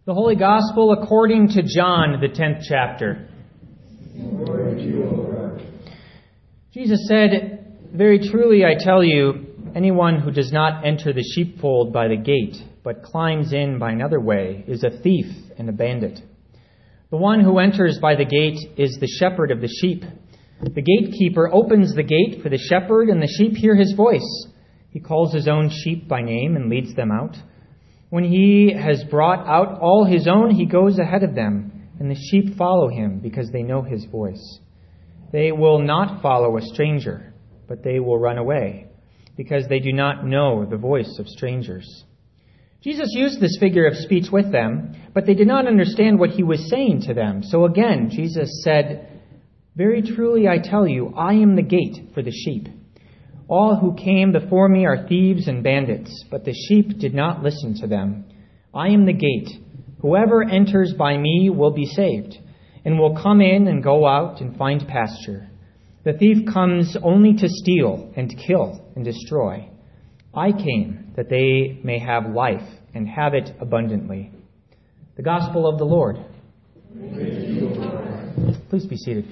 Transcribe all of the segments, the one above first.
The Holy Gospel according to John, the 10th chapter. Glory to you, O Lord. Jesus said, "Very truly I tell you, anyone who does not enter the sheepfold by the gate, but climbs in by another way, is a thief and a bandit. The one who enters by the gate is the shepherd of the sheep. The gatekeeper opens the gate for the shepherd, and the sheep hear his voice. He calls his own sheep by name and leads them out. When he has brought out all his own, he goes ahead of them, and the sheep follow him because they know his voice. They will not follow a stranger, but they will run away, because they do not know the voice of strangers." Jesus used this figure of speech with them, but they did not understand what he was saying to them. So again, Jesus said, "Very truly I tell you, I am the gate for the sheep. All who came before me are thieves and bandits, but the sheep did not listen to them. I am the gate. Whoever enters by me will be saved, and will come in and go out and find pasture. The thief comes only to steal and kill and destroy. I came that they may have life and have it abundantly." The Gospel of the Lord. Praise you, O Lord. Please be seated.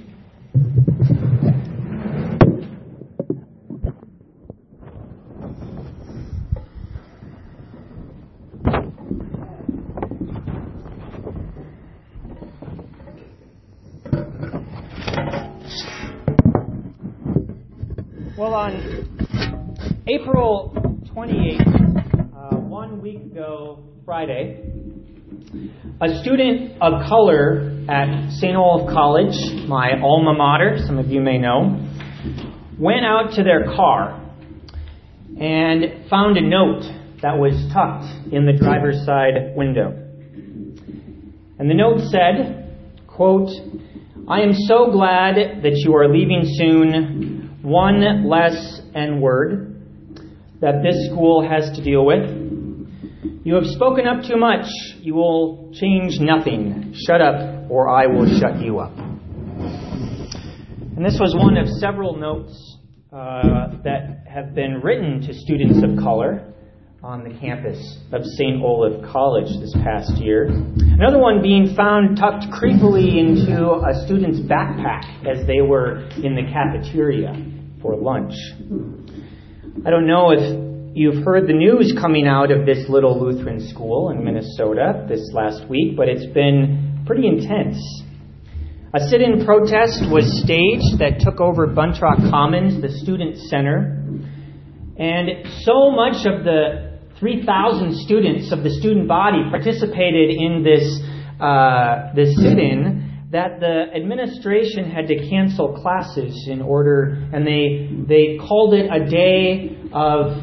Well, on April 28th, 1 week ago Friday, a student of color at St. Olaf College, my alma mater, some of you may know, went out to their car and found a note that was tucked in the driver's side window. And the note said, quote, "I am so glad that you are leaving soon. One less N-word that this school has to deal with. You have spoken up too much. You will change nothing. Shut up, or I will shut you up." And this was one of several notes that have been written to students of color on the campus of St. Olaf College this past year. Another one being found tucked creepily into a student's backpack as they were in the cafeteria for lunch. I don't know if you've heard the news coming out of this little Lutheran school in Minnesota this last week, but it's been pretty intense. A sit-in protest was staged that took over Buntrock Commons, the student center, and so much of the 3,000 students of the student body participated in this sit-in that the administration had to cancel classes in order, and they called it a day of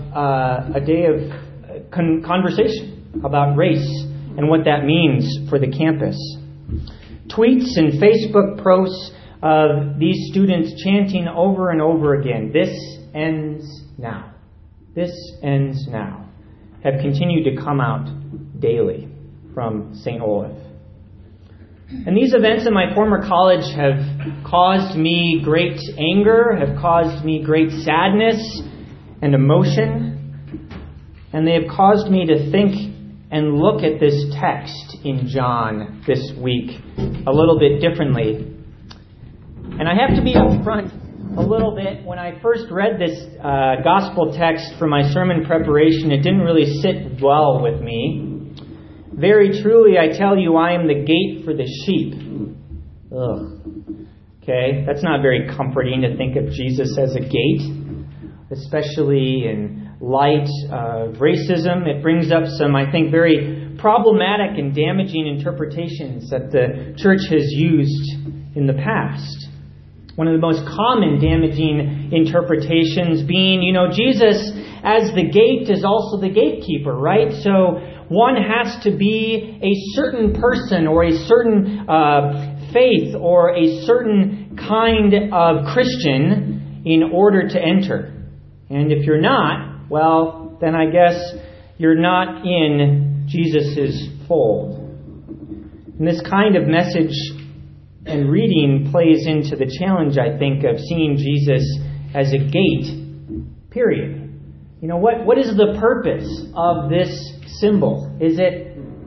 conversation about race and what that means for the campus. Tweets and Facebook posts of these students chanting over and over again, "This ends now. This ends now," have continued to come out daily from St. Olaf. And these events in my former college have caused me great anger, have caused me great sadness and emotion, and they have caused me to think and look at this text in John this week a little bit differently. And I have to be upfront a little bit. When I first read this gospel text for my sermon preparation, it didn't really sit well with me. "Very truly, I tell you, I am the gate for the sheep." Ugh. Okay, that's not very comforting to think of Jesus as a gate, especially in light of racism. It brings up some, I think, very problematic and damaging interpretations that the church has used in the past. One of the most common damaging interpretations being, Jesus as the gate is also the gatekeeper, right? So one has to be a certain person or a certain faith or a certain kind of Christian in order to enter. And if you're not, well, then I guess you're not in Jesus' fold. And this kind of message and reading plays into the challenge, I think, of seeing Jesus as a gate, period. What is the purpose of this symbol? Is it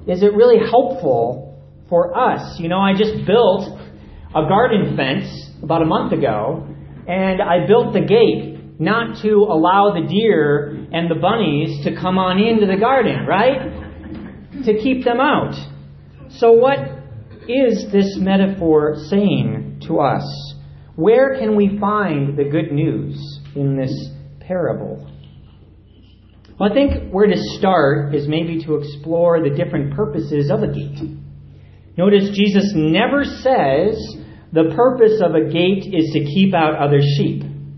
is it really helpful for us? I just built a garden fence about a month ago, and I built the gate not to allow the deer and the bunnies to come on into the garden, right? To keep them out. So what is this metaphor saying to us? Where can we find the good news in this parable? Well, I think where to start is maybe to explore the different purposes of a gate. Notice Jesus never says the purpose of a gate is to keep out other sheep.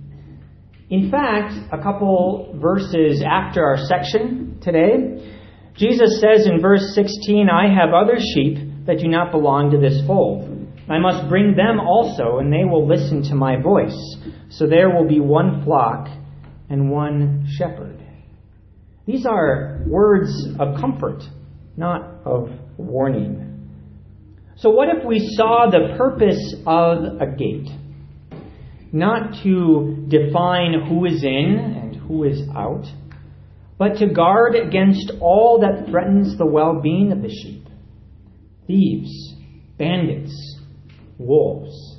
In fact, a couple verses after our section today, Jesus says in verse 16, "I have other sheep that do not belong to this fold. I must bring them also, and they will listen to my voice. So there will be one flock and one shepherd." These are words of comfort, not of warning. So what if we saw the purpose of a gate? Not to define who is in and who is out, but to guard against all that threatens the well-being of the sheep. Thieves, bandits, wolves.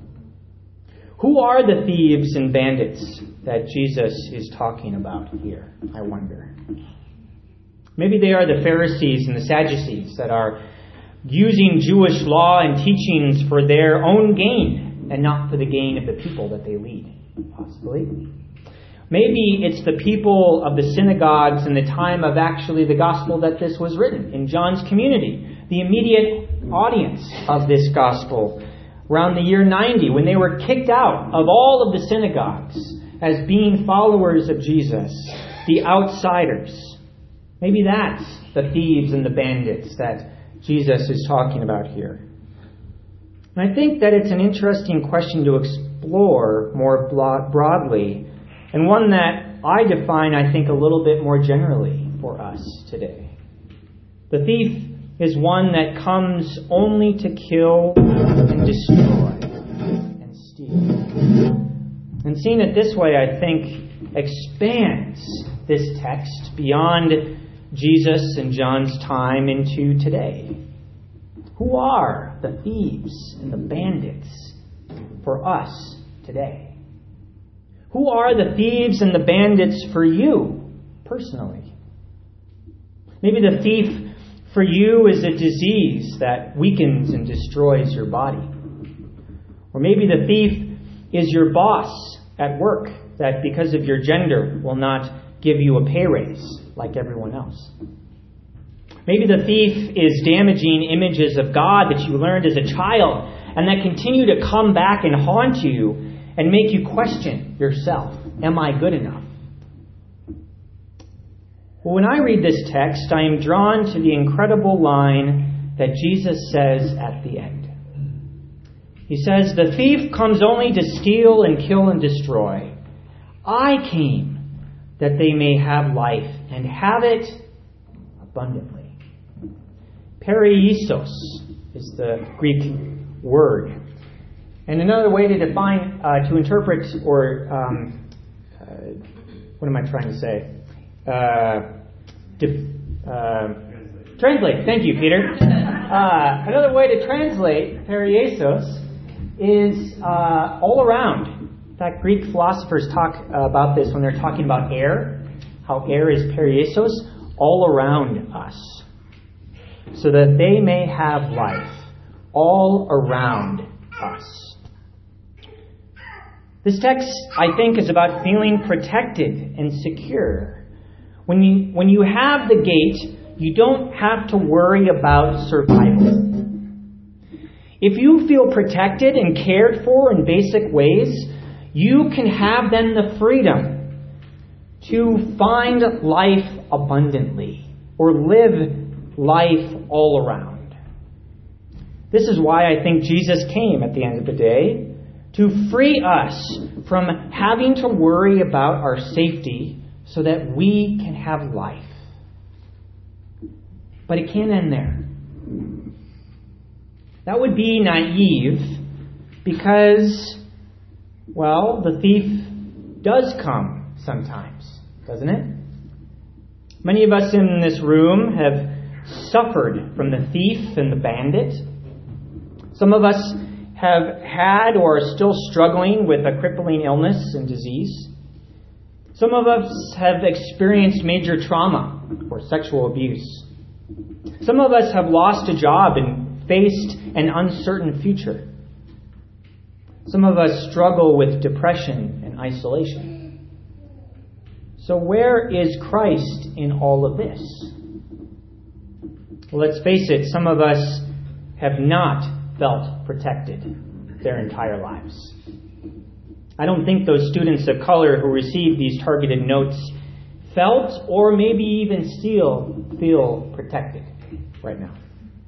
Who are the thieves and bandits that Jesus is talking about here, I wonder? Maybe they are the Pharisees and the Sadducees that are using Jewish law and teachings for their own gain and not for the gain of the people that they lead, possibly. Maybe it's the people of the synagogues in the time of actually the gospel that this was written, in John's community, the immediate audience of this gospel, around the year 90, when they were kicked out of all of the synagogues as being followers of Jesus, the outsiders. Maybe that's the thieves and the bandits that Jesus is talking about here. And I think that it's an interesting question to explore more broadly, and one that I define, I think, a little bit more generally for us today. The thief is one that comes only to kill and destroy and steal. And seeing it this way, I think, expands this text beyond Jesus and John's time into today. Who are the thieves and the bandits for us today? Who are the thieves and the bandits for you personally? Maybe the thief for you is a disease that weakens and destroys your body. Or maybe the thief is your boss at work that because of your gender will not give you a pay raise like everyone else. Maybe the thief is damaging images of God that you learned as a child and that continue to come back and haunt you and make you question yourself. Am I good enough? Well, when I read this text, I am drawn to the incredible line that Jesus says at the end. He says, "The thief comes only to steal and kill and destroy. I came that they may have life and have it abundantly." Pereisos is the Greek word. And another way to define, to interpret, or what am I trying to say? Translate. Thank you, Peter. Another way to translate pereisos is all around. In fact, Greek philosophers talk about this when they're talking about air, how air is pereisos, all around us, so that they may have life all around us. This text, I think, is about feeling protected and secure. When you have the gate, you don't have to worry about survival. If you feel protected and cared for in basic ways, you can have then the freedom to find life abundantly or live life all around. This is why I think Jesus came at the end of the day, to free us from having to worry about our safety so that we can have life. But it can't end there. That would be naive because, well, the thief does come sometimes, doesn't it? Many of us in this room have suffered from the thief and the bandit. Some of us have had or are still struggling with a crippling illness and disease. Some of us have experienced major trauma or sexual abuse. Some of us have lost a job and faced an uncertain future. Some of us struggle with depression and isolation. So where is Christ in all of this? Well, let's face it, some of us have not felt protected their entire lives. I don't think those students of color who received these targeted notes felt or maybe even still feel protected right now.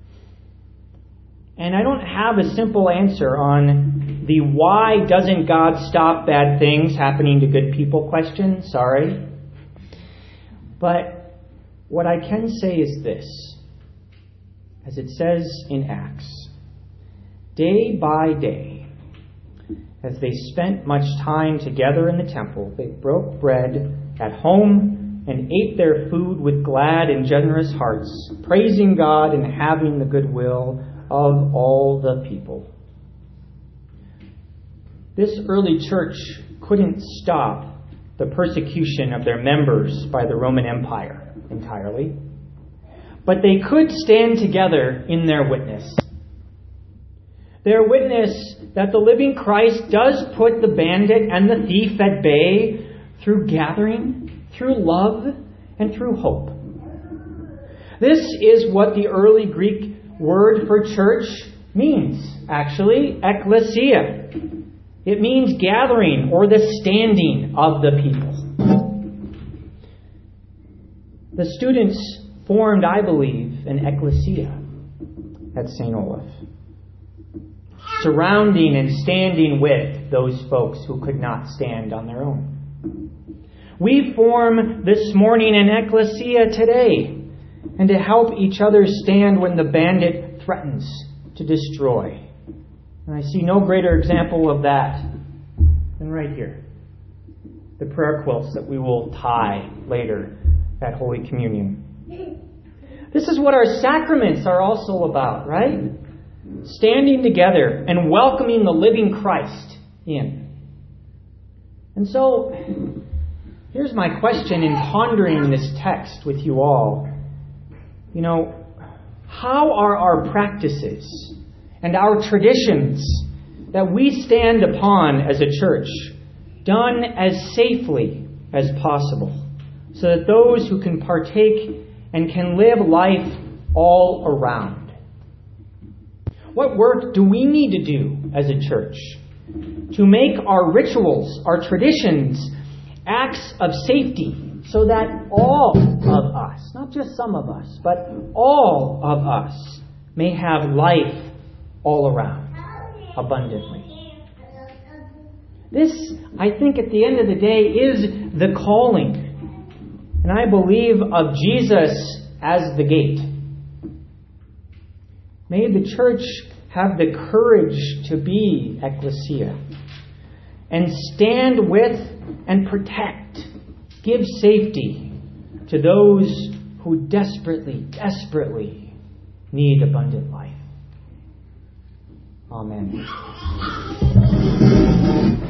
And I don't have a simple answer on the why doesn't God stop bad things happening to good people question. Sorry. But what I can say is this. As it says in Acts, day by day, as they spent much time together in the temple, they broke bread at home and ate their food with glad and generous hearts, praising God and having the goodwill of all the people. This early church couldn't stop the persecution of their members by the Roman Empire entirely, but they could stand together in their witness. Their witness that the living Christ does put the bandit and the thief at bay through gathering, through love, and through hope. This is what the early Greek word for church means, actually, ecclesia. It means gathering or the standing of the people. The students formed, I believe, an ecclesia at St. Olaf, surrounding and standing with those folks who could not stand on their own. We form this morning an ecclesia today, and to help each other stand when the bandit threatens to destroy. And I see no greater example of that than right here. The prayer quilts that we will tie later at Holy Communion. This is what our sacraments are also about, right? Standing together and welcoming the living Christ in. And so, here's my question in pondering this text with you all. How are our practices and our traditions that we stand upon as a church done as safely as possible so that those who can partake and can live life all around? What work do we need to do as a church to make our rituals, our traditions, acts of safety so that all of us, not just some of us, but all of us may have life all around abundantly? This, I think, at the end of the day, is the calling. And I believe of Jesus as the gate. May the church have the courage to be ecclesia and stand with and protect, give safety to those who desperately, desperately need abundant life. Amen.